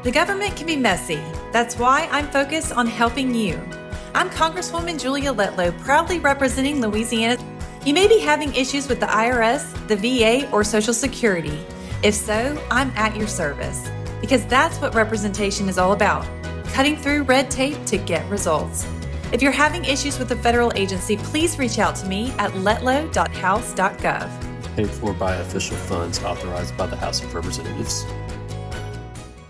The government can be messy. That's why I'm focused on helping you. I'm Congresswoman Julia Letlow, proudly representing Louisiana. You may be having issues with the IRS, the VA, or Social Security. If so, I'm at your service. Because that's what representation is all about, cutting through red tape to get results. If you're having issues with a federal agency, please reach out to me at letlow.house.gov. Paid for by official funds authorized by the House of Representatives.